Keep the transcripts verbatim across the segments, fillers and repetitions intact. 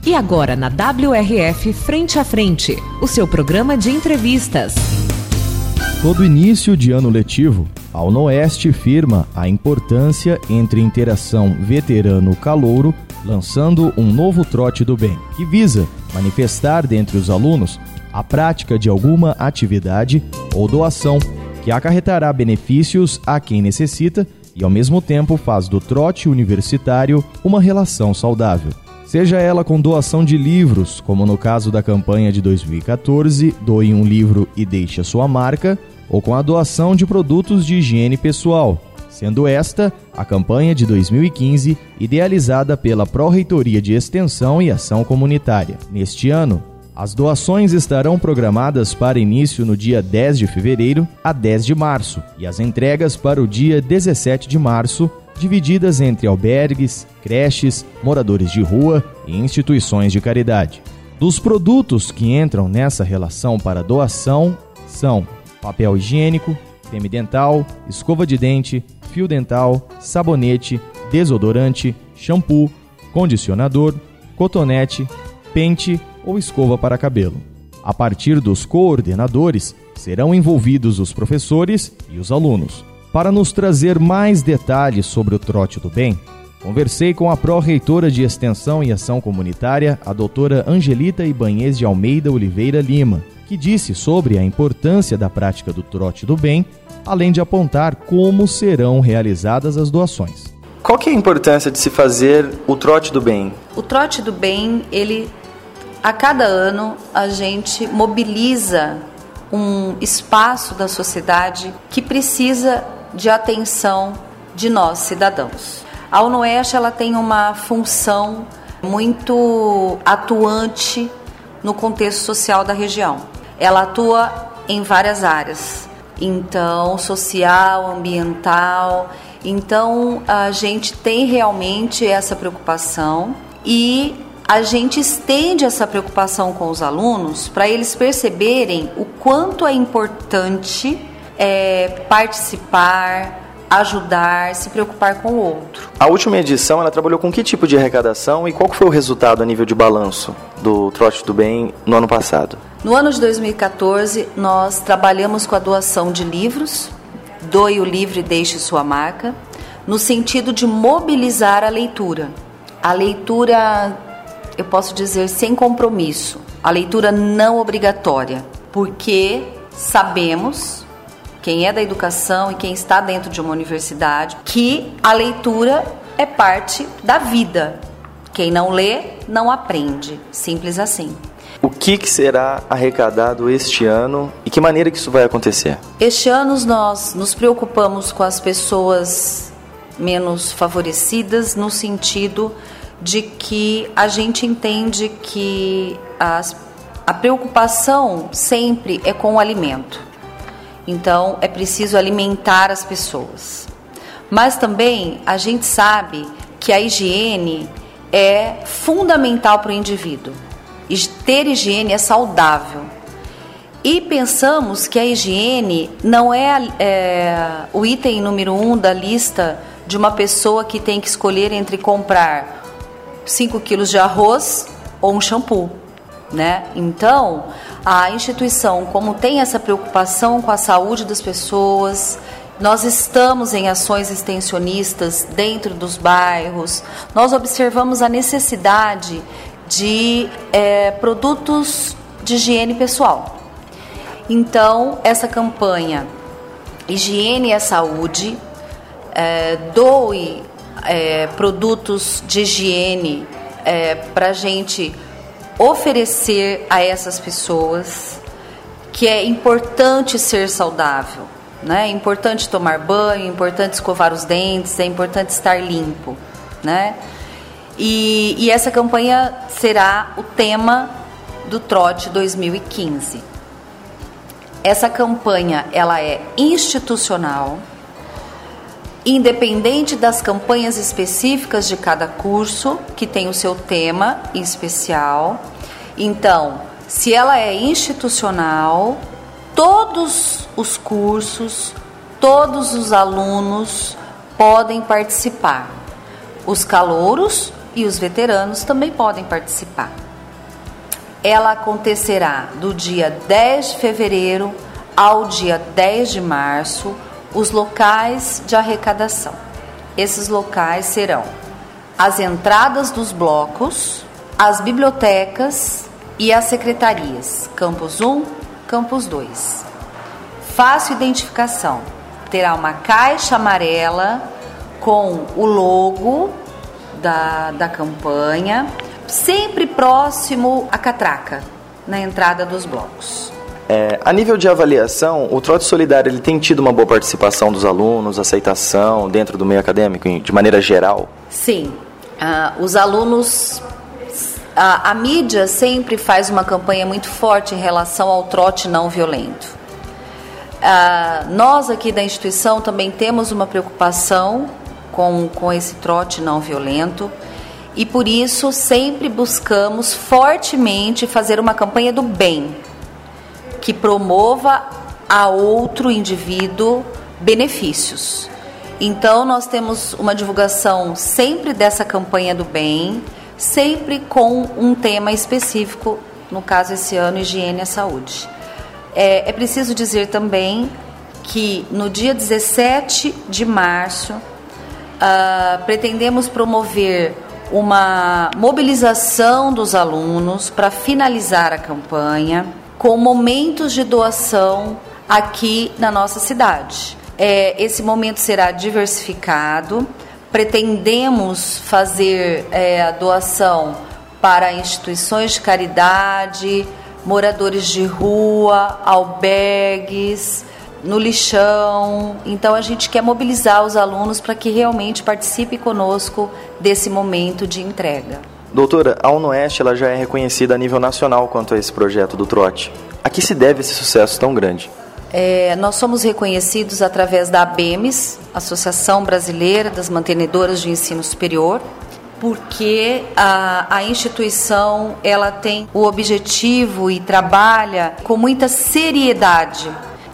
E agora na W R F Frente a Frente, o seu programa de entrevistas. Todo início de ano letivo, a UNOeste firma a importância entre interação veterano-calouro, lançando um novo trote do bem, que visa manifestar dentre os alunos a prática de alguma atividade ou doação que acarretará benefícios a quem necessita e, ao mesmo tempo, faz do trote universitário uma relação saudável. Seja ela com doação de livros, como no caso da campanha de dois mil e catorze, Doe um Livro e Deixe a Sua Marca, ou com a doação de produtos de higiene pessoal, sendo esta a campanha de dois mil e quinze, idealizada pela Pró-Reitoria de Extensão e Ação Comunitária. Neste ano, as doações estarão programadas para início no dia dez de fevereiro a dez de março e as entregas para o dia dezessete de março, divididas entre albergues, creches, moradores de rua e instituições de caridade. Dos produtos que entram nessa relação para doação são papel higiênico, creme dental, escova de dente, fio dental, sabonete, desodorante, shampoo, condicionador, cotonete, pente ou escova para cabelo. A partir dos coordenadores, serão envolvidos os professores e os alunos. Para nos trazer mais detalhes sobre o Trote do Bem, conversei com a Pró-Reitora de Extensão e Ação Comunitária, a doutora Angelita Ibanez de Almeida Oliveira Lima, que disse sobre a importância da prática do Trote do Bem, além de apontar como serão realizadas as doações. Qual que é a importância de se fazer o Trote do Bem? O Trote do Bem, ele, a cada ano, a gente mobiliza um espaço da sociedade que precisa de atenção de nós, cidadãos. A UNOeste, ela tem uma função muito atuante no contexto social da região. Ela atua em várias áreas, então social, ambiental. Então a gente tem realmente essa preocupação e a gente estende essa preocupação com os alunos para eles perceberem o quanto é importante é, participar, ajudar, se preocupar com o outro. A última edição, ela trabalhou com que tipo de arrecadação e qual foi o resultado a nível de balanço do Trote do Bem no ano passado? No ano de dois mil e catorze, nós trabalhamos com a doação de livros, Doe o Livro e Deixe Sua Marca, no sentido de mobilizar a leitura. A leitura, eu posso dizer, sem compromisso, a leitura não obrigatória, porque sabemos, quem é da educação e quem está dentro de uma universidade, que a leitura é parte da vida. Quem não lê, não aprende. Simples assim. O que, que será arrecadado este ano e que maneira que isso vai acontecer? Este ano nós nos preocupamos com as pessoas menos favorecidas, no sentido de que a gente entende que as, a preocupação sempre é com o alimento. Então, é preciso alimentar as pessoas. Mas também a gente sabe que a higiene é fundamental para o indivíduo. E ter higiene é saudável. E pensamos que a higiene não é, é o item número um da lista de uma pessoa que tem que escolher entre comprar cinco quilos de arroz ou um shampoo, né? Então, a instituição, como tem essa preocupação com a saúde das pessoas, nós estamos em ações extensionistas dentro dos bairros, nós observamos a necessidade de é, produtos de higiene pessoal. Então, essa campanha Higiene é Saúde, é, doe é, produtos de higiene é, para a gente oferecer a essas pessoas que é importante ser saudável, né? É importante tomar banho, é importante escovar os dentes, é importante estar limpo, né? E, e essa campanha será o tema do Trote dois mil e quinze. Essa campanha, ela é institucional, independente das campanhas específicas de cada curso, que tem o seu tema em especial. Então, se ela é institucional, todos os cursos, todos os alunos podem participar. Os calouros e os veteranos também podem participar. Ela acontecerá do dia dez de fevereiro ao dia dez de março, os locais de arrecadação. Esses locais serão as entradas dos blocos, as bibliotecas e as secretarias, Campus um, Campus dois. Fácil identificação, terá uma caixa amarela com o logo da, da campanha, sempre próximo à catraca, na entrada dos blocos. É, a nível de avaliação, o Trote Solidário ele tem tido uma boa participação dos alunos, aceitação dentro do meio acadêmico, de maneira geral? Sim, ah, os alunos, a, a mídia sempre faz uma campanha muito forte em relação ao trote não violento. Ah, nós aqui da instituição também temos uma preocupação com, com esse trote não violento e por isso sempre buscamos fortemente fazer uma campanha do bem, que promova a outro indivíduo benefícios. Então, nós temos uma divulgação sempre dessa campanha do bem, sempre com um tema específico, no caso esse ano, higiene e saúde. É, é preciso dizer também que no dia dezessete de março, uh, pretendemos promover uma mobilização dos alunos para finalizar a campanha, com momentos de doação aqui na nossa cidade. É, esse momento será diversificado, pretendemos fazer é, a doação para instituições de caridade, moradores de rua, albergues, no lixão. Então a gente quer mobilizar os alunos para que realmente participem conosco desse momento de entrega. Doutora, a UNOeste ela já é reconhecida a nível nacional quanto a esse projeto do trote. A que se deve esse sucesso tão grande? É, nós somos reconhecidos através da ABEMES, Associação Brasileira das Mantenedoras de Ensino Superior, porque a, a instituição ela tem o objetivo e trabalha com muita seriedade.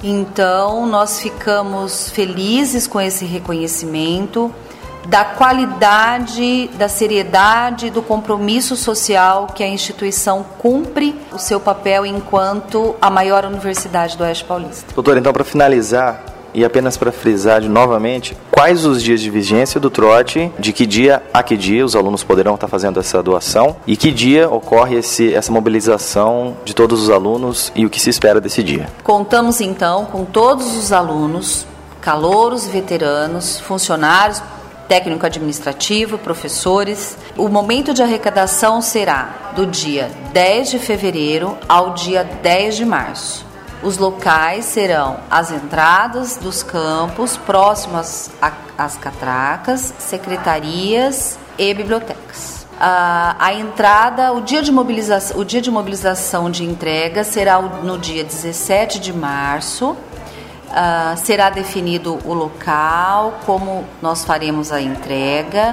Então, nós ficamos felizes com esse reconhecimento da qualidade, da seriedade, do compromisso social que a instituição cumpre o seu papel enquanto a maior universidade do Oeste Paulista. Doutora, então para finalizar e apenas para frisar de novamente, quais os dias de vigência do trote, de que dia a que dia os alunos poderão estar fazendo essa doação e que dia ocorre esse, essa mobilização de todos os alunos e o que se espera desse dia? Contamos então com todos os alunos, calouros, veteranos, funcionários, técnico-administrativo, professores. O momento de arrecadação será do dia dez de fevereiro ao dia dez de março. Os locais serão as entradas dos campos próximas às catracas, secretarias e bibliotecas. A, a entrada, o dia de mobilização, o dia de mobilização de entrega será no dia dezessete de março. Uh, será definido o local, como nós faremos a entrega,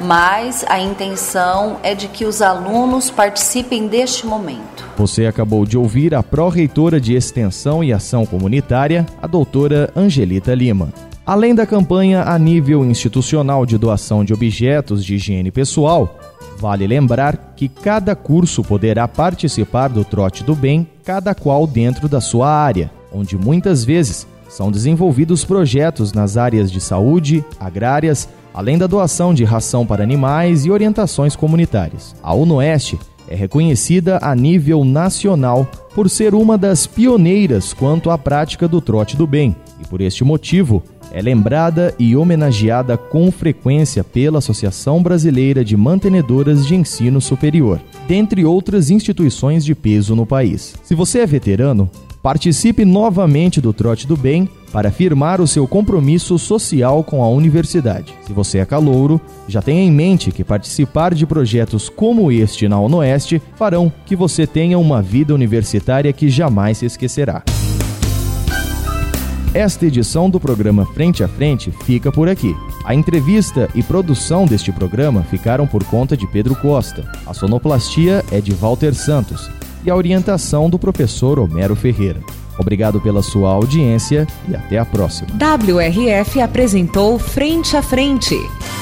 mas a intenção é de que os alunos participem deste momento. Você acabou de ouvir a pró-reitora de Extensão e Ação Comunitária, a doutora Angelita Lima. Além da campanha a nível institucional de doação de objetos de higiene pessoal, vale lembrar que cada curso poderá participar do Trote do Bem, cada qual dentro da sua área, onde muitas vezes são desenvolvidos projetos nas áreas de saúde, agrárias, além da doação de ração para animais e orientações comunitárias. A UNOeste é reconhecida a nível nacional por ser uma das pioneiras quanto à prática do trote do bem e, por este motivo, é lembrada e homenageada com frequência pela Associação Brasileira de Mantenedoras de Ensino Superior, dentre outras instituições de peso no país. Se você é veterano, participe novamente do Trote do Bem para afirmar o seu compromisso social com a universidade. Se você é calouro, já tenha em mente que participar de projetos como este na UNOeste farão que você tenha uma vida universitária que jamais se esquecerá. Esta edição do programa Frente a Frente fica por aqui. A entrevista e produção deste programa ficaram por conta de Pedro Costa. A sonoplastia é de Walter Santos e a orientação do professor Homero Ferreira. Obrigado pela sua audiência e até a próxima. W R F apresentou Frente a Frente.